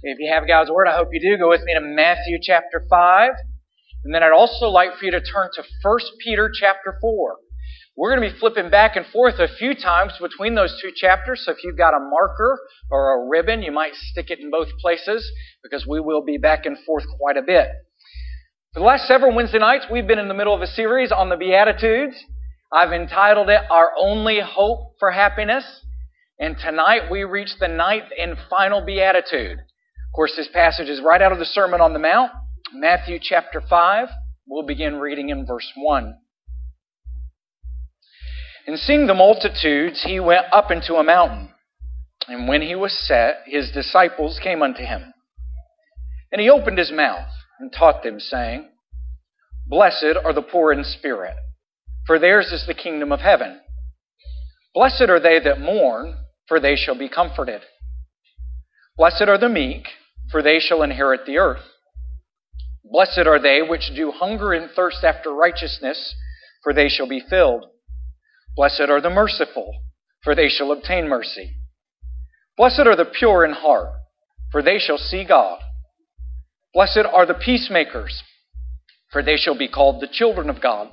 If you have God's Word, I hope you do. Go with me to Matthew chapter 5. And then I'd also like for you to turn to 1 Peter chapter 4. We're going to be flipping back and forth a few times between those two chapters. So if you've got a marker or a ribbon, you might stick it in both places because we will be back and forth quite a bit. For the last several Wednesday nights, we've been in the middle of a series on the Beatitudes. I've entitled it, Our Only Hope for Happiness. And tonight we reach the ninth and final Beatitude. Of course, this passage is right out of the Sermon on the Mount, Matthew chapter 5. We'll begin reading in verse 1. And seeing the multitudes, he went up into a mountain. And when he was set, his disciples came unto him. And he opened his mouth and taught them, saying, Blessed are the poor in spirit, for theirs is the kingdom of heaven. Blessed are they that mourn, for they shall be comforted. Blessed are the meek, for they shall inherit the earth. Blessed are they which do hunger and thirst after righteousness, for they shall be filled. Blessed are the merciful, for they shall obtain mercy. Blessed are the pure in heart, for they shall see God. Blessed are the peacemakers, for they shall be called the children of God.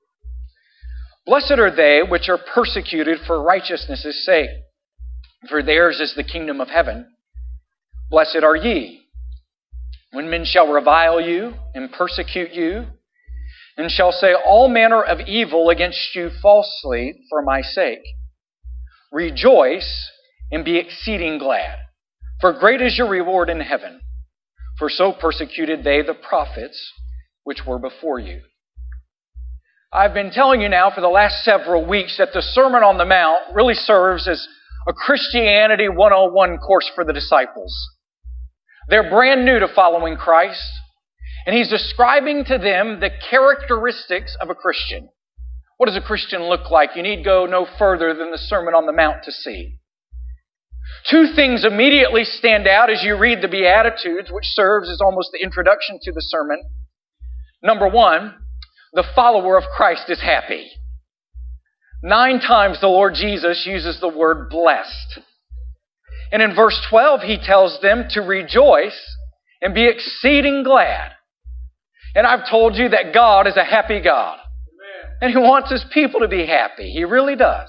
Blessed are they which are persecuted for righteousness' sake, for theirs is the kingdom of heaven. Blessed are ye, when men shall revile you and persecute you, and shall say all manner of evil against you falsely for my sake. Rejoice and be exceeding glad, for great is your reward in heaven. For so persecuted they the prophets which were before you. I've been telling you now for the last several weeks that the Sermon on the Mount really serves as a Christianity 101 course for the disciples. They're brand new to following Christ, and He's describing to them the characteristics of a Christian. What does a Christian look like? You need go no further than the Sermon on the Mount to see. Two things immediately stand out as you read the Beatitudes, which serves as almost the introduction to the sermon. Number one, the follower of Christ is happy. 9 times the Lord Jesus uses the word blessed. And in verse 12, He tells them to rejoice and be exceeding glad. And I've told you that God is a happy God. Amen. And He wants His people to be happy. He really does.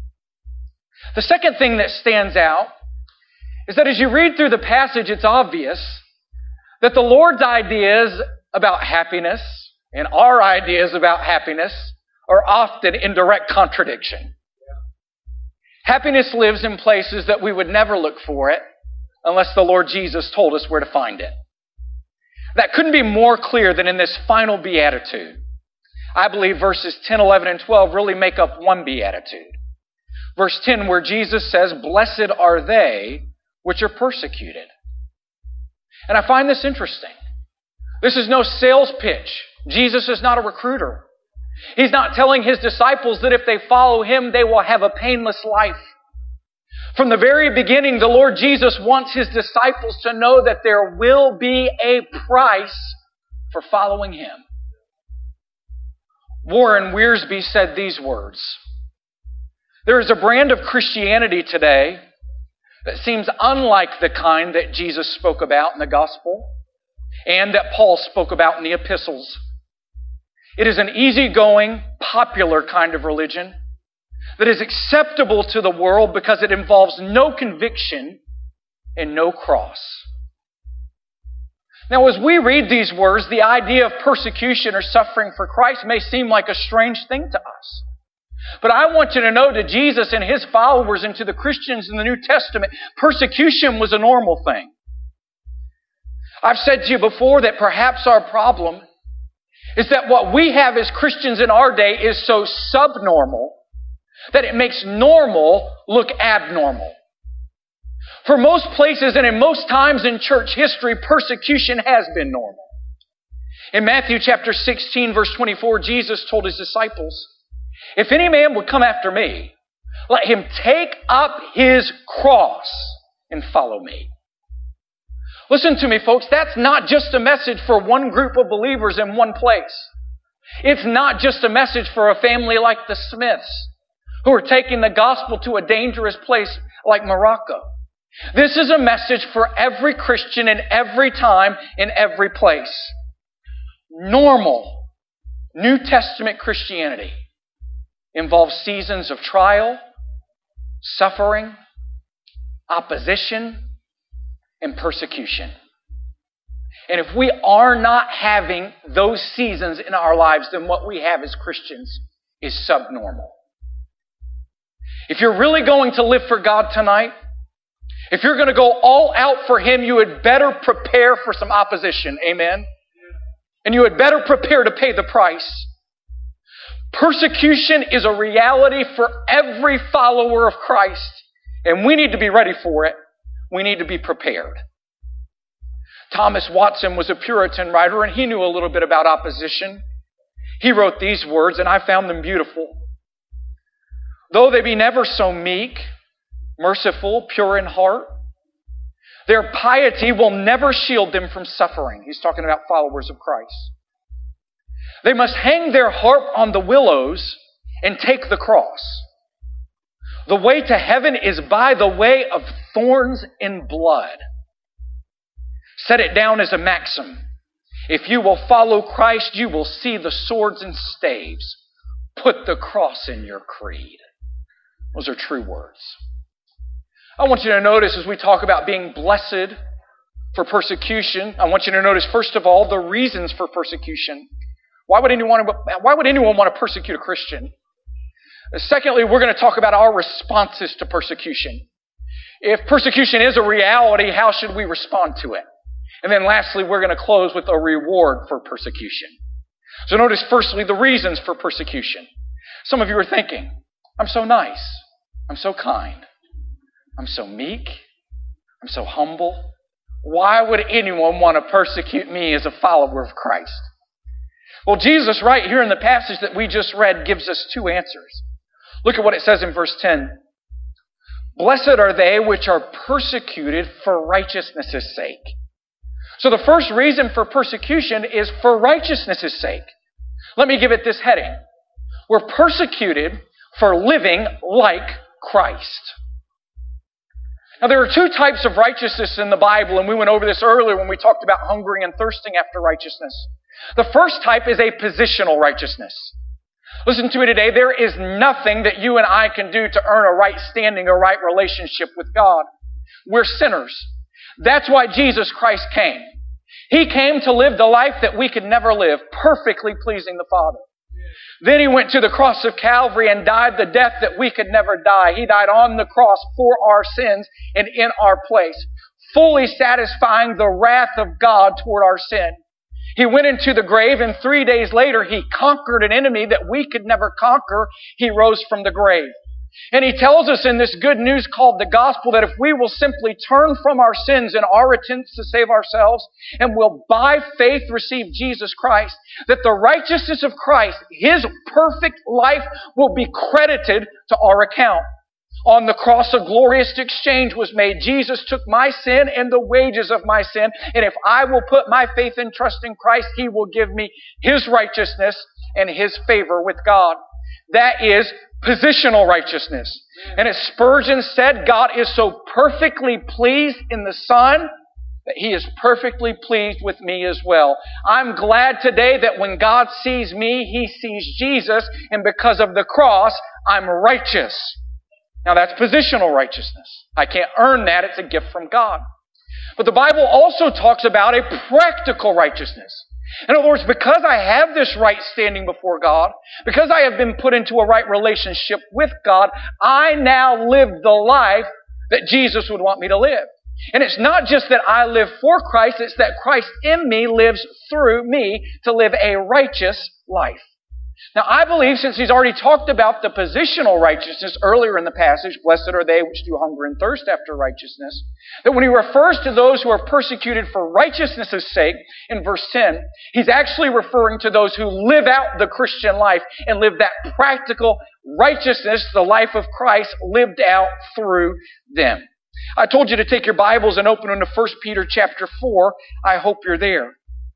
The second thing that stands out is that as you read through the passage, it's obvious that the Lord's ideas about happiness and our ideas about happiness are often in direct contradiction. Happiness lives in places that we would never look for it unless the Lord Jesus told us where to find it. That couldn't be more clear than in this final beatitude. I believe verses 10, 11, and 12 really make up one beatitude. Verse 10, where Jesus says, Blessed are they which are persecuted. And I find this interesting. This is no sales pitch. Jesus is not a recruiter. He's not telling His disciples that if they follow Him, they will have a painless life. From the very beginning, the Lord Jesus wants His disciples to know that there will be a price for following Him. Warren Wiersbe said these words, There is a brand of Christianity today that seems unlike the kind that Jesus spoke about in the gospel and that Paul spoke about in the epistles. It is an easygoing, popular kind of religion that is acceptable to the world because it involves no conviction and no cross. Now, as we read these words, the idea of persecution or suffering for Christ may seem like a strange thing to us. But I want you to know to Jesus and His followers and to the Christians in the New Testament, persecution was a normal thing. I've said to you before that perhaps our problem is that what we have as Christians in our day is so subnormal that it makes normal look abnormal. For most places and in most times in church history, persecution has been normal. In Matthew chapter 16, verse 24, Jesus told His disciples, If any man would come after me, let him take up his cross and follow me. Listen to me, folks. That's not just a message for one group of believers in one place. It's not just a message for a family like the Smiths who are taking the gospel to a dangerous place like Morocco. This is a message for every Christian in every time, in every place. Normal New Testament Christianity involves seasons of trial, suffering, opposition, and persecution. And if we are not having those seasons in our lives, then what we have as Christians is subnormal. If you're really going to live for God tonight, if you're going to go all out for Him, you had better prepare for some opposition. Amen? And you had better prepare to pay the price. Persecution is a reality for every follower of Christ, and we need to be ready for it. We need to be prepared. Thomas Watson was a Puritan writer, and he knew a little bit about opposition. He wrote these words, and I found them beautiful. Though they be never so meek, merciful, pure in heart, their piety will never shield them from suffering. He's talking about followers of Christ. They must hang their harp on the willows and take the cross. The way to heaven is by the way of thorns and blood. Set it down as a maxim. If you will follow Christ, you will see the swords and staves. Put the cross in your creed. Those are true words. I want you to notice as we talk about being blessed for persecution, I want you to notice, first of all, the reasons for persecution. Why would anyone want to persecute a Christian? Secondly, we're going to talk about our responses to persecution. If persecution is a reality, how should we respond to it? And then lastly, we're going to close with a reward for persecution. So notice firstly the reasons for persecution. Some of you are thinking, I'm so nice, I'm so kind, I'm so meek, I'm so humble. Why would anyone want to persecute me as a follower of Christ? Well, Jesus right here in the passage that we just read gives us two answers. Look at what it says in verse 10. Blessed are they which are persecuted for righteousness' sake. So the first reason for persecution is for righteousness' sake. Let me give it this heading. We're persecuted for living like Christ. Now there are two types of righteousness in the Bible, and we went over this earlier when we talked about hungering and thirsting after righteousness. The first type is a positional righteousness. Listen to me today. There is nothing that you and I can do to earn a right standing or right relationship with God. We're sinners. That's why Jesus Christ came. He came to live the life that we could never live, perfectly pleasing the Father. Then He went to the cross of Calvary and died the death that we could never die. He died on the cross for our sins and in our place, fully satisfying the wrath of God toward our sin. He went into the grave, and 3 days later, He conquered an enemy that we could never conquer. He rose from the grave. And He tells us in this good news called the gospel that if we will simply turn from our sins in our attempts to save ourselves and will by faith receive Jesus Christ, that the righteousness of Christ, His perfect life, will be credited to our account. On the cross, a glorious exchange was made. Jesus took my sin and the wages of my sin. And if I will put my faith and trust in Christ, He will give me His righteousness and His favor with God. That is positional righteousness. And as Spurgeon said, God is so perfectly pleased in the Son that He is perfectly pleased with me as well. I'm glad today that when God sees me, He sees Jesus. And because of the cross, I'm righteous. Now that's positional righteousness. I can't earn that. It's a gift from God. But the Bible also talks about a practical righteousness. In other words, because I have this right standing before God, because I have been put into a right relationship with God, I now live the life that Jesus would want me to live. And it's not just that I live for Christ, it's that Christ in me lives through me to live a righteous life. Now, I believe, since He's already talked about the positional righteousness earlier in the passage, blessed are they which do hunger and thirst after righteousness, that when He refers to those who are persecuted for righteousness' sake, in verse 10, He's actually referring to those who live out the Christian life and live that practical righteousness, the life of Christ, lived out through them. I told you to take your Bibles and open them to 1 Peter chapter 4. I hope you're there.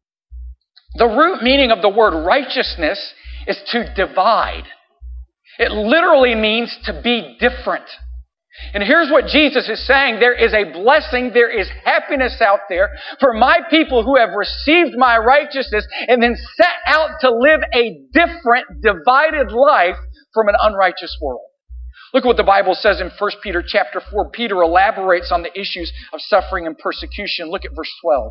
The root meaning of the word righteousness is to divide. It literally means to be different. And here's what Jesus is saying. There is a blessing, there is happiness out there for my people who have received my righteousness and then set out to live a different, divided life from an unrighteous world. Look what the Bible says in 1 Peter chapter 4. Peter elaborates on the issues of suffering and persecution. Look at verse 12.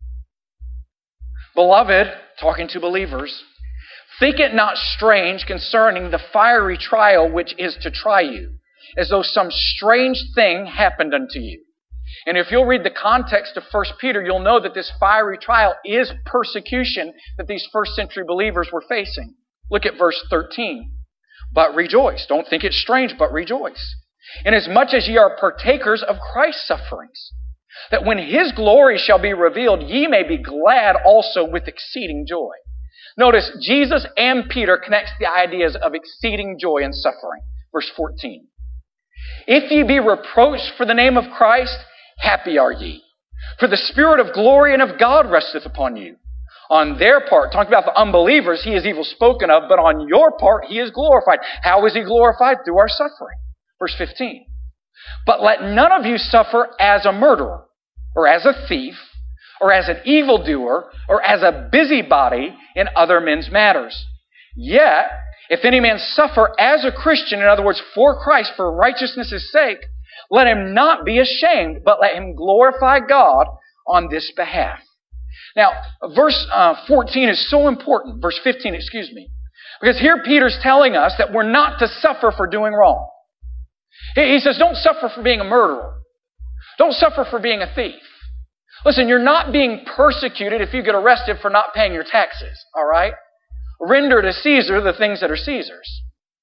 Beloved, talking to believers, think it not strange concerning the fiery trial which is to try you, as though some strange thing happened unto you. And if you'll read the context of 1 Peter, you'll know that this fiery trial is persecution that these first century believers were facing. Look at verse 13. But rejoice. Don't think it's strange, but rejoice. Inasmuch as ye are partakers of Christ's sufferings, that when His glory shall be revealed, ye may be glad also with exceeding joy. Notice, Jesus and Peter connects the ideas of exceeding joy and suffering. Verse 14. If ye be reproached for the name of Christ, happy are ye. For the Spirit of glory and of God resteth upon you. On their part, talking about the unbelievers, He is evil spoken of, but on your part, He is glorified. How is He glorified? Through our suffering. Verse 15. But let none of you suffer as a murderer, or as a thief, or as an evildoer, or as a busybody in other men's matters. Yet, if any man suffer as a Christian, in other words, for Christ, for righteousness' sake, let him not be ashamed, but let him glorify God on this behalf. Now, verse 14 is so important. Verse 15, because here Peter's telling us that we're not to suffer for doing wrong. He says, don't suffer for being a murderer. Don't suffer for being a thief. Listen, you're not being persecuted if you get arrested for not paying your taxes, all right? Render to Caesar the things that are Caesar's.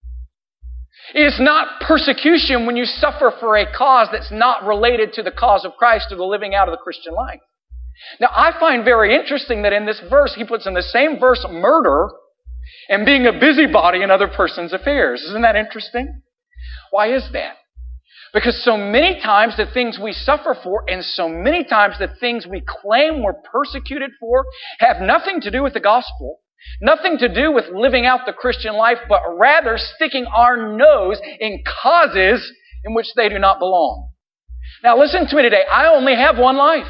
It's not persecution when you suffer for a cause that's not related to the cause of Christ or the living out of the Christian life. Now, I find very interesting that in this verse, he puts in the same verse murder and being a busybody in other person's affairs. Isn't that interesting? Why is that? Because so many times the things we suffer for and so many times the things we claim we're persecuted for have nothing to do with the gospel, nothing to do with living out the Christian life, but rather sticking our nose in causes in which they do not belong. Now listen to me today. I only have one life.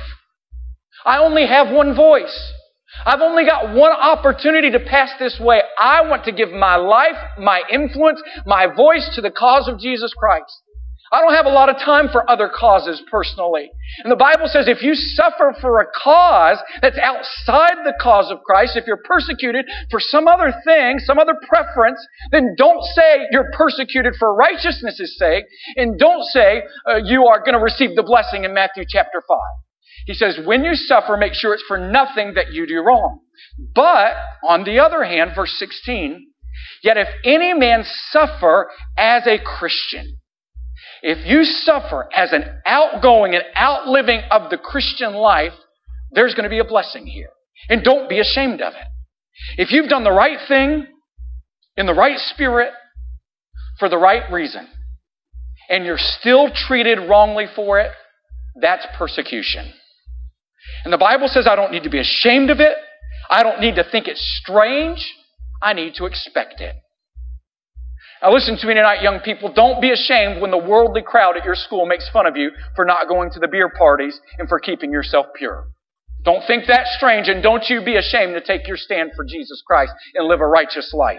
I only have one voice. I've only got one opportunity to pass this way. I want to give my life, my influence, my voice to the cause of Jesus Christ. I don't have a lot of time for other causes personally. And the Bible says if you suffer for a cause that's outside the cause of Christ, if you're persecuted for some other thing, some other preference, then don't say you're persecuted for righteousness' sake, and don't say you are going to receive the blessing in Matthew chapter 5. He says, when you suffer, make sure it's for nothing that you do wrong. But, on the other hand, verse 16, yet if any man suffer as a Christian, if you suffer as an outgoing and outliving of the Christian life, there's going to be a blessing here. And don't be ashamed of it. If you've done the right thing, in the right spirit, for the right reason, and you're still treated wrongly for it, that's persecution. And the Bible says I don't need to be ashamed of it. I don't need to think it's strange. I need to expect it. Now listen to me tonight, young people. Don't be ashamed when the worldly crowd at your school makes fun of you for not going to the beer parties and for keeping yourself pure. Don't think that's strange, and don't you be ashamed to take your stand for Jesus Christ and live a righteous life.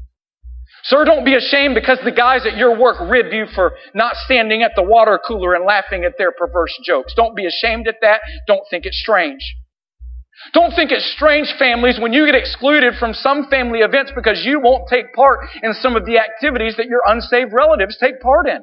Sir, don't be ashamed because the guys at your work rib you for not standing at the water cooler and laughing at their perverse jokes. Don't be ashamed at that. Don't think it's strange. Don't think it's strange, families, when you get excluded from some family events because you won't take part in some of the activities that your unsaved relatives take part in.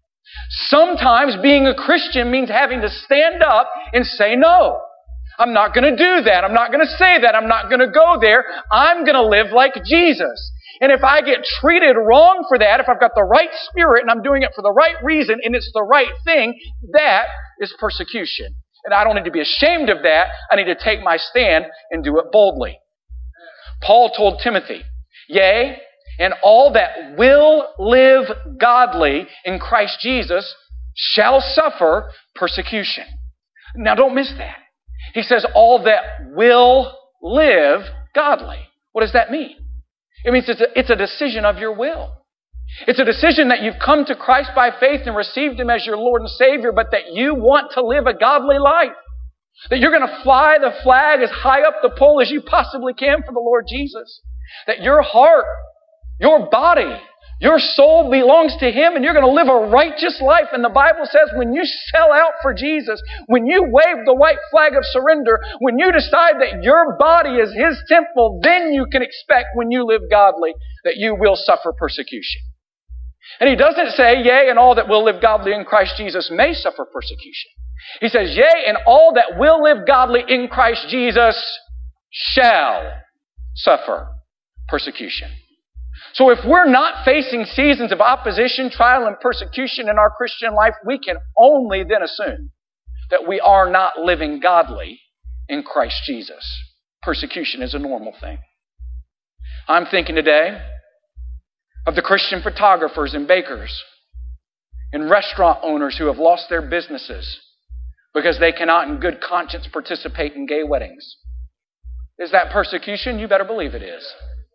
Sometimes being a Christian means having to stand up and say no. I'm not going to do that. I'm not going to say that. I'm not going to go there. I'm going to live like Jesus. And if I get treated wrong for that, if I've got the right spirit and I'm doing it for the right reason and it's the right thing, that is persecution. And I don't need to be ashamed of that. I need to take my stand and do it boldly. Paul told Timothy, yea, and all that will live godly in Christ Jesus shall suffer persecution. Now don't miss that. He says all that will live godly. What does that mean? It means it's a decision of your will. It's a decision that you've come to Christ by faith and received Him as your Lord and Savior, but that you want to live a godly life. That you're going to fly the flag as high up the pole as you possibly can for the Lord Jesus. That your heart, your body, your soul belongs to Him, and you're going to live a righteous life. And the Bible says when you sell out for Jesus, when you wave the white flag of surrender, when you decide that your body is His temple, then you can expect when you live godly that you will suffer persecution. And He doesn't say, yea, and all that will live godly in Christ Jesus may suffer persecution. He says, yea, and all that will live godly in Christ Jesus shall suffer persecution. So if we're not facing seasons of opposition, trial, and persecution in our Christian life, we can only then assume that we are not living godly in Christ Jesus. Persecution is a normal thing. I'm thinking today of the Christian photographers and bakers and restaurant owners who have lost their businesses because they cannot in good conscience participate in gay weddings. Is that persecution? You better believe it is.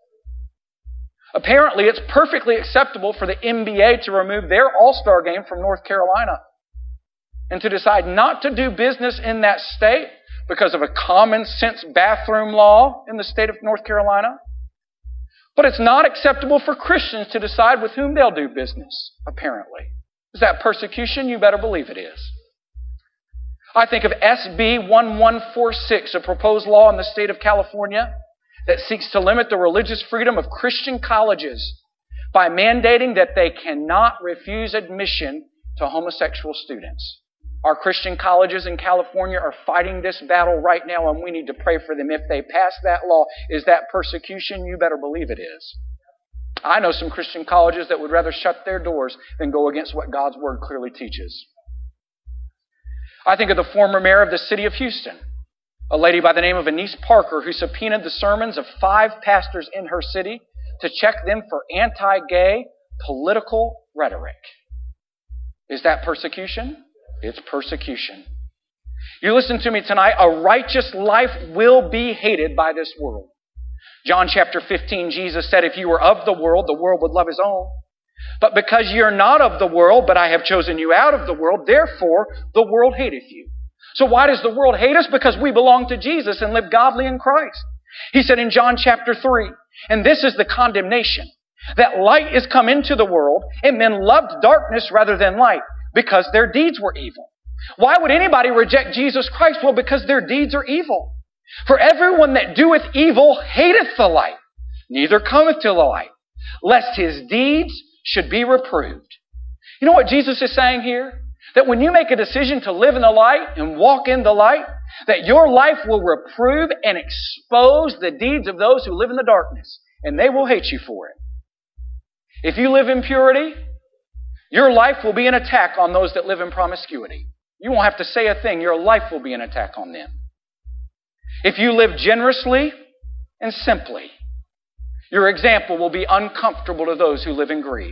Apparently, it's perfectly acceptable for the NBA to remove their All-Star game from North Carolina and to decide not to do business in that state because of a common sense bathroom law in the state of North Carolina. But it's not acceptable for Christians to decide with whom they'll do business, apparently. Is that persecution? You better believe it is. I think of SB 1146, a proposed law in the state of California that seeks to limit the religious freedom of Christian colleges by mandating that they cannot refuse admission to homosexual students. Our Christian colleges in California are fighting this battle right now, and we need to pray for them. If they pass that law, is that persecution? You better believe it is. I know some Christian colleges that would rather shut their doors than go against what God's Word clearly teaches. I think of the former mayor of the city of Houston, a lady by the name of Anise Parker, who subpoenaed the sermons of 5 pastors in her city to check them for anti-gay political rhetoric. Is that persecution? It's persecution. You listen to me tonight. A righteous life will be hated by this world. John chapter 15, Jesus said, if you were of the world would love His own. But because you're not of the world, but I have chosen you out of the world, therefore the world hateth you. So why does the world hate us? Because we belong to Jesus and live godly in Christ. He said in John chapter 3, and this is the condemnation, that light is come into the world, and men loved darkness rather than light, because their deeds were evil. Why would anybody reject Jesus Christ? Well, because their deeds are evil. For everyone that doeth evil hateth the light, neither cometh to the light, lest his deeds should be reproved. You know what Jesus is saying here? That when you make a decision to live in the light and walk in the light, that your life will reprove and expose the deeds of those who live in the darkness, and they will hate you for it. If you live in purity, your life will be an attack on those that live in promiscuity. You won't have to say a thing. Your life will be an attack on them. If you live generously and simply, your example will be uncomfortable to those who live in greed.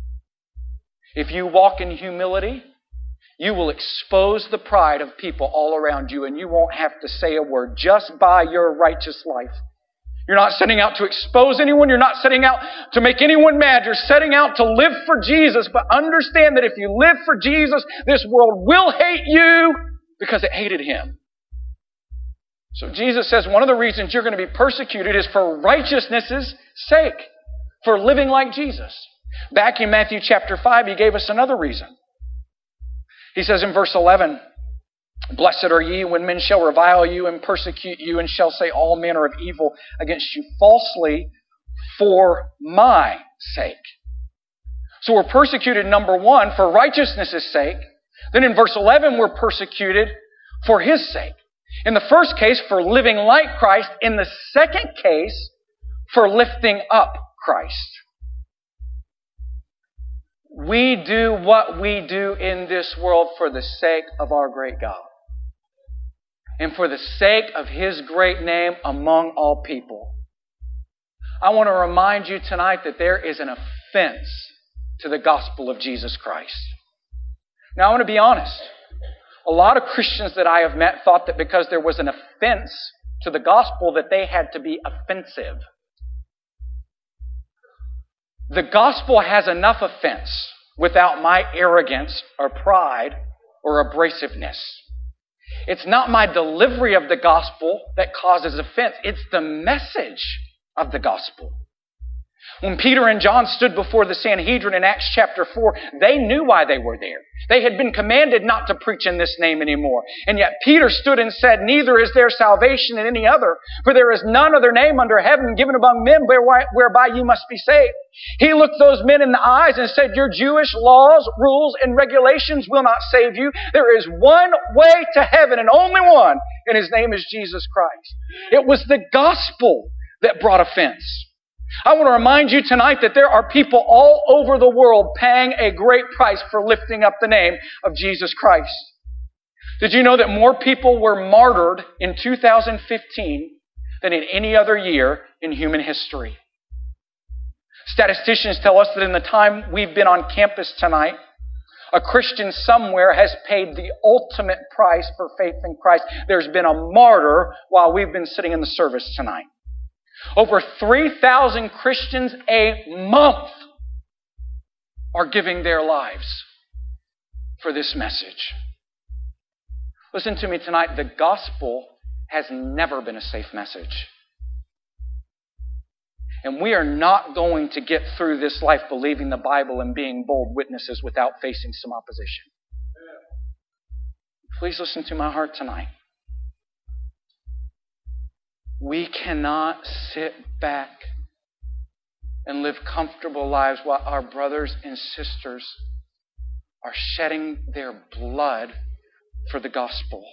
If you walk in humility, you will expose the pride of people all around you, and you won't have to say a word just by your righteous life. You're not setting out to expose anyone. You're not setting out to make anyone mad. You're setting out to live for Jesus. But understand that if you live for Jesus, this world will hate you because it hated Him. So Jesus says one of the reasons you're going to be persecuted is for righteousness' sake, for living like Jesus. Back in Matthew chapter 5, He gave us another reason. He says in verse 11, blessed are ye when men shall revile you and persecute you and shall say all manner of evil against you falsely for my sake. So we're persecuted, number one, for righteousness' sake. Then in verse 11, we're persecuted for His sake. In the first case, for living like Christ. In the second case, for lifting up Christ. We do what we do in this world for the sake of our great God. And for the sake of His great name among all people. I want to remind you tonight that there is an offense to the gospel of Jesus Christ. Now I want to be honest. A lot of Christians that I have met thought that because there was an offense to the gospel that they had to be offensive. The gospel has enough offense without my arrogance or pride or abrasiveness. It's not my delivery of the gospel that causes offense. It's the message of the gospel. When Peter and John stood before the Sanhedrin in Acts chapter 4, they knew why they were there. They had been commanded not to preach in this name anymore. And yet Peter stood and said, "Neither is there salvation in any other, for there is none other name under heaven given among men whereby you must be saved." He looked those men in the eyes and said, "Your Jewish laws, rules, and regulations will not save you. There is one way to heaven and only one, and His name is Jesus Christ." It was the gospel that brought offense. I want to remind you tonight that there are people all over the world paying a great price for lifting up the name of Jesus Christ. Did you know that more people were martyred in 2015 than in any other year in human history? Statisticians tell us that in the time we've been on campus tonight, a Christian somewhere has paid the ultimate price for faith in Christ. There's been a martyr while we've been sitting in the service tonight. Over 3,000 Christians a month are giving their lives for this message. Listen to me tonight. The gospel has never been a safe message. And we are not going to get through this life believing the Bible and being bold witnesses without facing some opposition. Please listen to my heart tonight. We cannot sit back and live comfortable lives while our brothers and sisters are shedding their blood for the gospel.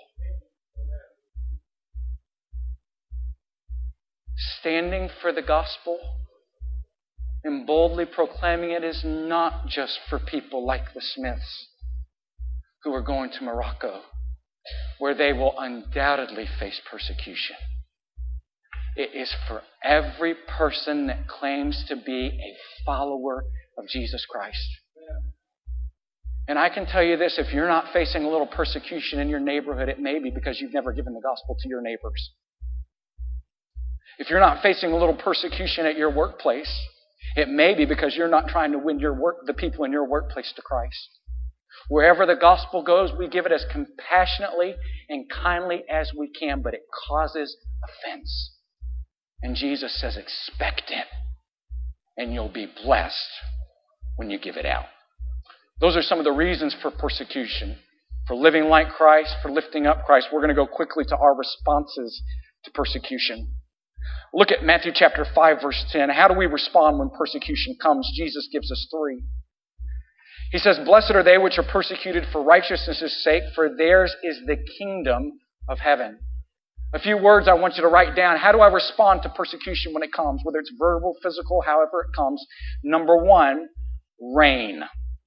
Standing for the gospel and boldly proclaiming it is not just for people like the Smiths who are going to Morocco, where they will undoubtedly face persecution. It is for every person that claims to be a follower of Jesus Christ. And I can tell you this, if you're not facing a little persecution in your neighborhood, it may be because you've never given the gospel to your neighbors. If you're not facing a little persecution at your workplace, it may be because you're not trying to win the people in your workplace to Christ. Wherever the gospel goes, we give it as compassionately and kindly as we can, but it causes offense. And Jesus says, expect it, and you'll be blessed when you give it out. Those are some of the reasons for persecution, for living like Christ, for lifting up Christ. We're going to go quickly to our responses to persecution. Look at Matthew chapter 5, verse 10. How do we respond when persecution comes? Jesus gives us 3. He says, "Blessed are they which are persecuted for righteousness' sake, for theirs is the kingdom of heaven." A few words I want you to write down. How do I respond to persecution when it comes? Whether it's verbal, physical, however it comes. Number 1, reign.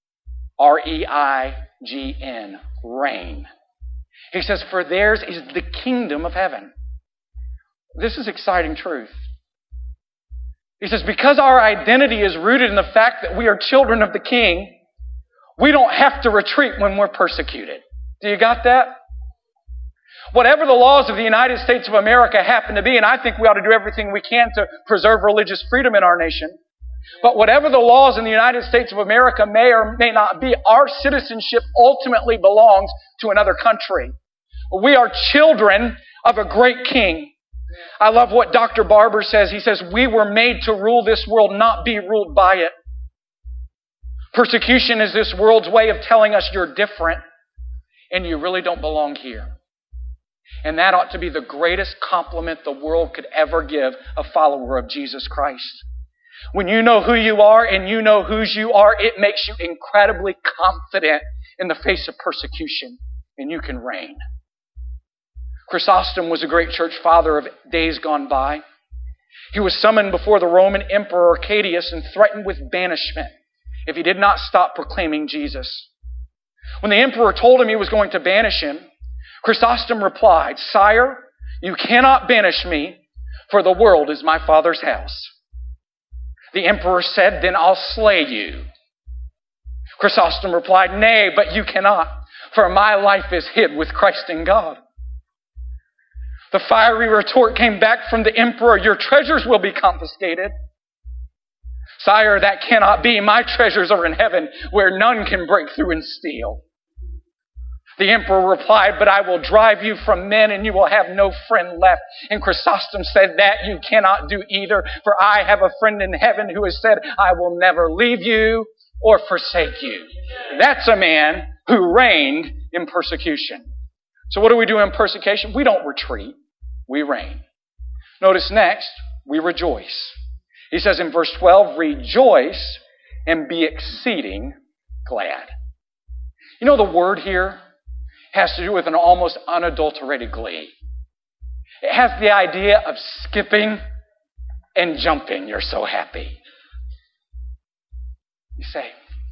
R-E-I-G-N. Reign. He says, for theirs is the kingdom of heaven. This is exciting truth. He says, because our identity is rooted in the fact that we are children of the King, we don't have to retreat when we're persecuted. Do you got that? Whatever the laws of the United States of America happen to be, and I think we ought to do everything we can to preserve religious freedom in our nation, but whatever the laws in the United States of America may or may not be, our citizenship ultimately belongs to another country. We are children of a great king. I love what Dr. Barber says. He says, we were made to rule this world, not be ruled by it. Persecution is this world's way of telling us you're different and you really don't belong here. And that ought to be the greatest compliment the world could ever give a follower of Jesus Christ. When you know who you are and you know whose you are, it makes you incredibly confident in the face of persecution, and you can reign. Chrysostom was a great church father of days gone by. He was summoned before the Roman Emperor Arcadius and threatened with banishment if he did not stop proclaiming Jesus. When the emperor told him he was going to banish him, Chrysostom replied, "Sire, you cannot banish me, for the world is my Father's house." The emperor said, "Then I'll slay you." Chrysostom replied, "Nay, but you cannot, for my life is hid with Christ in God." The fiery retort came back from the emperor, "Your treasures will be confiscated." Sire, that cannot be. My treasures are in heaven, where none can break through and steal. The emperor replied, but I will drive you from men, and you will have no friend left. And Chrysostom said, that you cannot do either, for I have a friend in heaven who has said, I will never leave you or forsake you. That's a man who reigned in persecution. So what do we do in persecution? We don't retreat. We reign. Notice next, we rejoice. He says in verse 12, rejoice and be exceeding glad. You know, the word here has to do with an almost unadulterated glee. It has the idea of skipping and jumping. You're so happy. You say,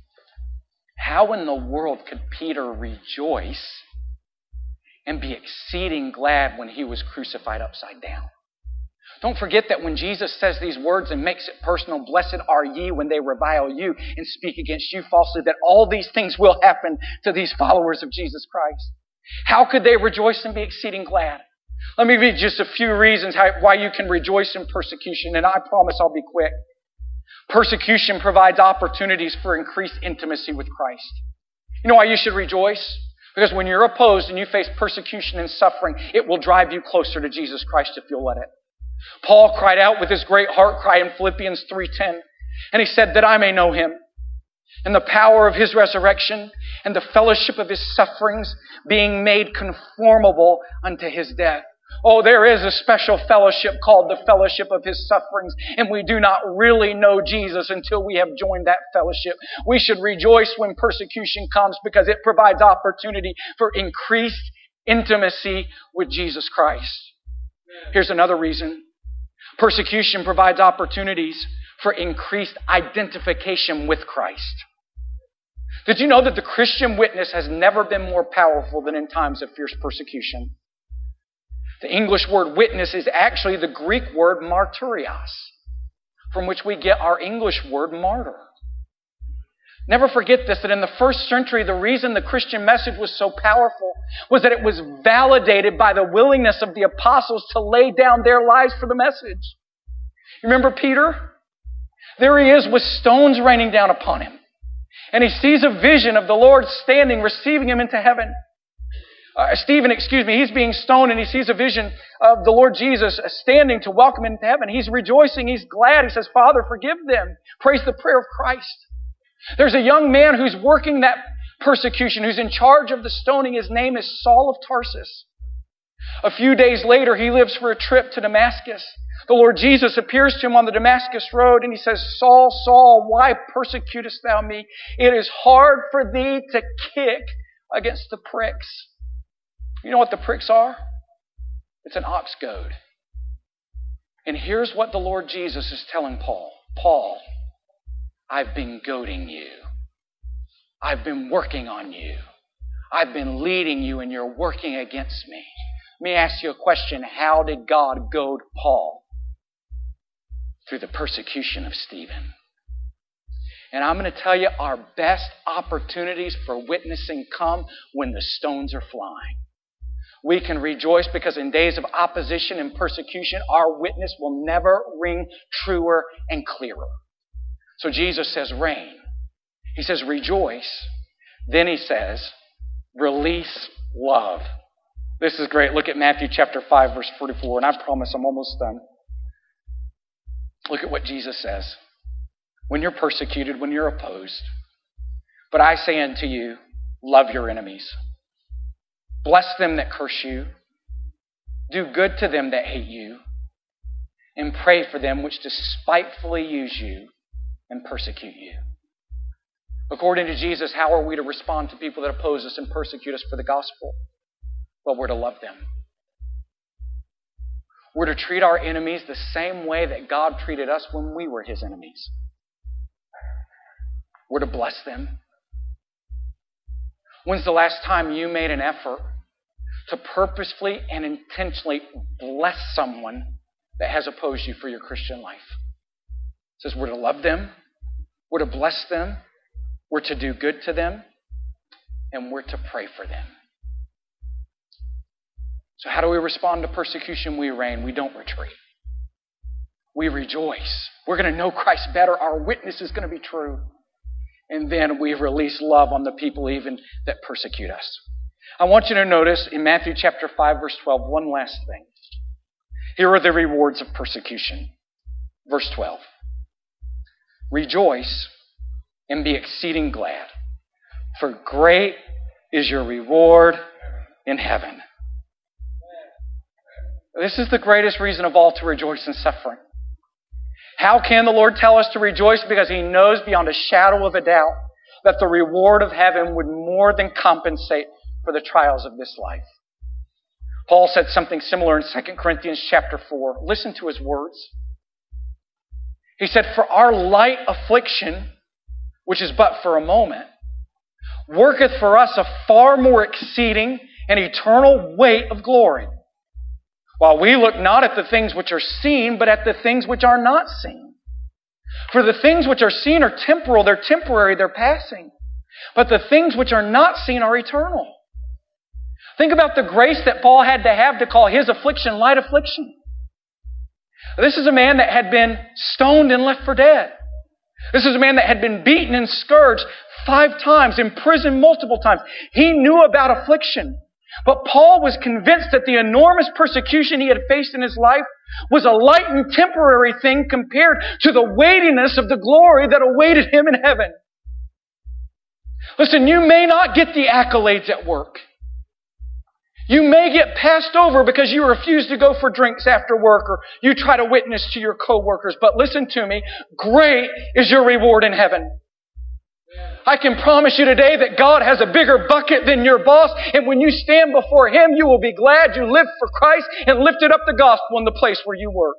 how in the world could Peter rejoice and be exceeding glad when he was crucified upside down? Don't forget that when Jesus says these words and makes it personal, blessed are ye when they revile you and speak against you falsely, that all these things will happen to these followers of Jesus Christ. How could they rejoice and be exceeding glad? Let me give you just a few reasons why you can rejoice in persecution, and I promise I'll be quick. Persecution provides opportunities for increased intimacy with Christ. You know why you should rejoice? Because when you're opposed and you face persecution and suffering, it will drive you closer to Jesus Christ if you'll let it. Paul cried out with his great heart cry in Philippians 3:10, and he said, that I may know Him and the power of His resurrection and the fellowship of His sufferings, being made conformable unto His death. Oh, there is a special fellowship called the fellowship of His sufferings, and we do not really know Jesus until we have joined that fellowship. We should rejoice when persecution comes because it provides opportunity for increased intimacy with Jesus Christ. Here's another reason. Persecution provides opportunities for increased identification with Christ. Did you know that the Christian witness has never been more powerful than in times of fierce persecution? The English word witness is actually the Greek word martyrios, from which we get our English word martyr. Never forget this, that in the first century, the reason the Christian message was so powerful was that it was validated by the willingness of the apostles to lay down their lives for the message. You remember Peter? There he is with stones raining down upon him. And he sees a vision of the Lord standing, receiving him into heaven. Stephen, he's being stoned and he sees a vision of the Lord Jesus standing to welcome him into heaven. He's rejoicing, he's glad. He says, Father, forgive them. Prays the prayer of Christ. There's a young man who's working that persecution, who's in charge of the stoning. His name is Saul of Tarsus. A few days later, he leaves for a trip to Damascus. The Lord Jesus appears to him on the Damascus road and he says, Saul, Saul, why persecutest thou me? It is hard for thee to kick against the pricks. You know what the pricks are? It's an ox goad. And here's what the Lord Jesus is telling Paul. Paul, I've been goading you. I've been working on you. I've been leading you and you're working against me. Let me ask you a question. How did God goad Paul? Through the persecution of Stephen. And I'm going to tell you, our best opportunities for witnessing come when the stones are flying. We can rejoice because in days of opposition and persecution, our witness will never ring truer and clearer. So Jesus says, reign. He says, rejoice. Then he says, release love. This is great. Look at Matthew chapter 5, verse 44, and I promise I'm almost done. Look at what Jesus says. When you're persecuted, when you're opposed, but I say unto you, love your enemies. Bless them that curse you. Do good to them that hate you. And pray for them which despitefully use you and persecute you. According to Jesus, how are we to respond to people that oppose us and persecute us for the gospel? Well, we're to love them. We're to treat our enemies the same way that God treated us when we were His enemies. We're to bless them. When's the last time you made an effort to purposefully and intentionally bless someone that has opposed you for your Christian life? It says we're to love them, we're to bless them, we're to do good to them, and we're to pray for them. So how do we respond to persecution? We reign. We don't retreat. we rejoice. We're going to know Christ better. Our witness is going to be true. And then we release love on the people even that persecute us. I want you to notice in Matthew chapter 5, verse 12, one last thing. Here are the rewards of persecution. Verse 12. Rejoice and be exceeding glad, for great is your reward in heaven. This is the greatest reason of all to rejoice in suffering. How can the Lord tell us to rejoice? Because He knows beyond a shadow of a doubt that the reward of heaven would more than compensate for the trials of this life. Paul said something similar in 2 Corinthians chapter 4. Listen to his words. He said, "For our light affliction, which is but for a moment, worketh for us a far more exceeding and eternal weight of glory. While we look not at the things which are seen, but at the things which are not seen. For the things which are seen are temporal, they're temporary, they're passing. But the things which are not seen are eternal." Think about the grace that Paul had to call his affliction light affliction. This is a man that had been stoned and left for dead. This is a man that had been beaten and scourged 5 times, imprisoned multiple times. He knew about affliction. But Paul was convinced that the enormous persecution he had faced in his life was a light and temporary thing compared to the weightiness of the glory that awaited him in heaven. Listen, you may not get the accolades at work. You may get passed over because you refuse to go for drinks after work or you try to witness to your coworkers. But listen to me, great is your reward in heaven. I can promise you today that God has a bigger bucket than your boss, and when you stand before Him, you will be glad you lived for Christ and lifted up the gospel in the place where you work.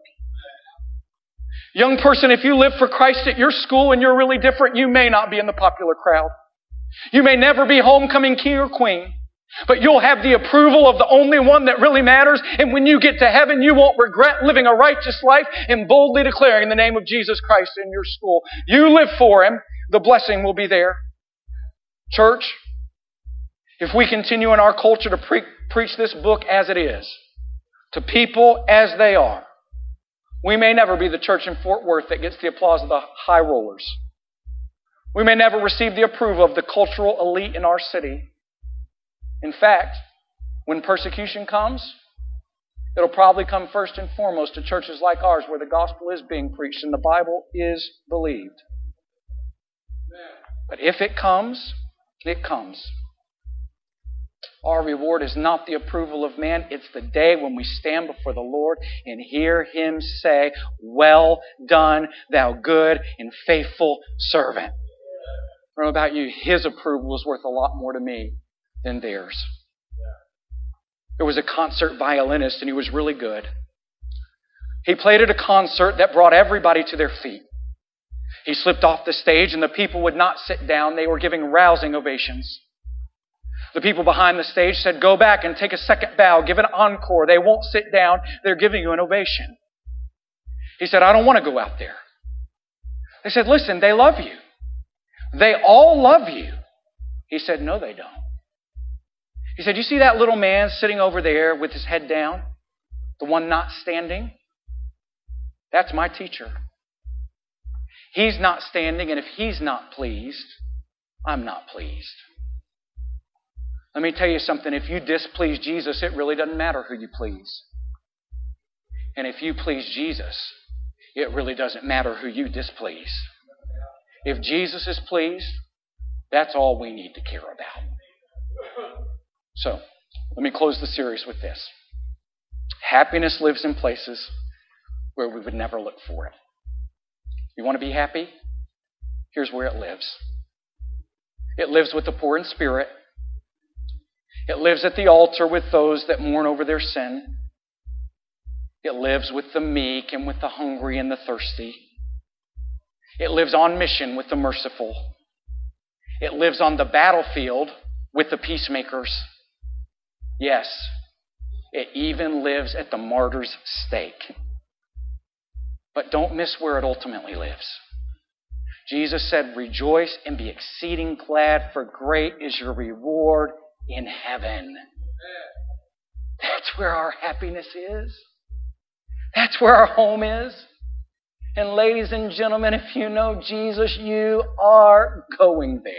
Young person, if you live for Christ at your school and you're really different, you may not be in the popular crowd. You may never be homecoming king or queen, but you'll have the approval of the only one that really matters, and when you get to heaven, you won't regret living a righteous life and boldly declaring the name of Jesus Christ in your school. You live for Him. The blessing will be there. Church, if we continue in our culture to preach this book as it is, to people as they are, we may never be the church in Fort Worth that gets the applause of the high rollers. We may never receive the approval of the cultural elite in our city. In fact, when persecution comes, it'll probably come first and foremost to churches like ours where the gospel is being preached and the Bible is believed. But if it comes, it comes. Our reward is not the approval of man. It's the day when we stand before the Lord and hear Him say, "Well done, thou good and faithful servant." I don't know about you, His approval is worth a lot more to me than theirs. There was a concert violinist and he was really good. He played at a concert that brought everybody to their feet. He slipped off the stage and the people would not sit down. They were giving rousing ovations. The people behind the stage said, "Go back and take a second bow. Give an encore. They won't sit down. They're giving you an ovation." He said, "I don't want to go out there." They said, "Listen, they love you. They all love you." He said, "No, they don't." He said, "You see that little man sitting over there with his head down? The one not standing? That's my teacher. He's not standing, and if he's not pleased, I'm not pleased." Let me tell you something. If you displease Jesus, it really doesn't matter who you please. And if you please Jesus, it really doesn't matter who you displease. If Jesus is pleased, that's all we need to care about. So, let me close the series with this. Happiness lives in places where we would never look for it. You want to be happy? Here's where it lives. It lives with the poor in spirit. It lives at the altar with those that mourn over their sin. It lives with the meek and with the hungry and the thirsty. It lives on mission with the merciful. It lives on the battlefield with the peacemakers. Yes, it even lives at the martyr's stake. But don't miss where it ultimately lives. Jesus said, "Rejoice and be exceeding glad, for great is your reward in heaven." That's where our happiness is. That's where our home is. And ladies and gentlemen, if you know Jesus, you are going there.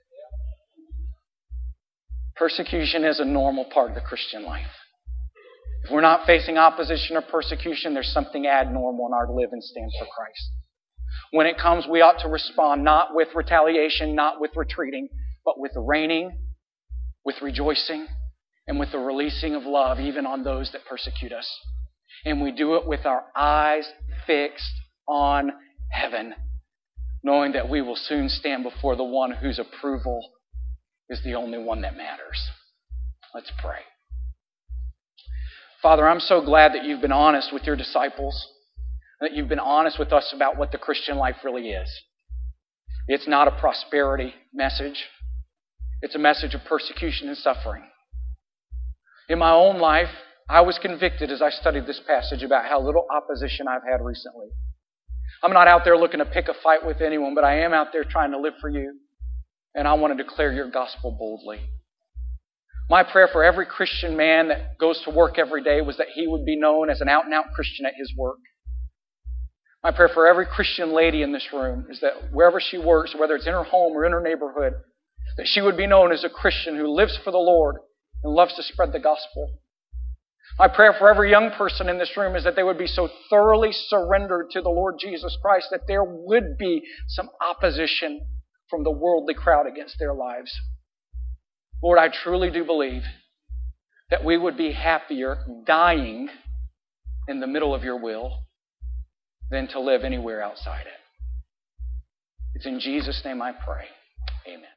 Persecution is a normal part of the Christian life. If we're not facing opposition or persecution, there's something abnormal in our live and stand for Christ. When it comes, we ought to respond not with retaliation, not with retreating, but with reigning, with rejoicing, and with the releasing of love even on those that persecute us. And we do it with our eyes fixed on heaven, knowing that we will soon stand before the one whose approval is the only one that matters. Let's pray. Father, I'm so glad that you've been honest with your disciples, that you've been honest with us about what the Christian life really is. It's not a prosperity message. It's a message of persecution and suffering. In my own life, I was convicted as I studied this passage about how little opposition I've had recently. I'm not out there looking to pick a fight with anyone, but I am out there trying to live for you, and I want to declare your gospel boldly. My prayer for every Christian man that goes to work every day was that he would be known as an out-and-out Christian at his work. My prayer for every Christian lady in this room is that wherever she works, whether it's in her home or in her neighborhood, that she would be known as a Christian who lives for the Lord and loves to spread the gospel. My prayer for every young person in this room is that they would be so thoroughly surrendered to the Lord Jesus Christ that there would be some opposition from the worldly crowd against their lives. Lord, I truly do believe that we would be happier dying in the middle of your will than to live anywhere outside it. It's in Jesus' name I pray. Amen.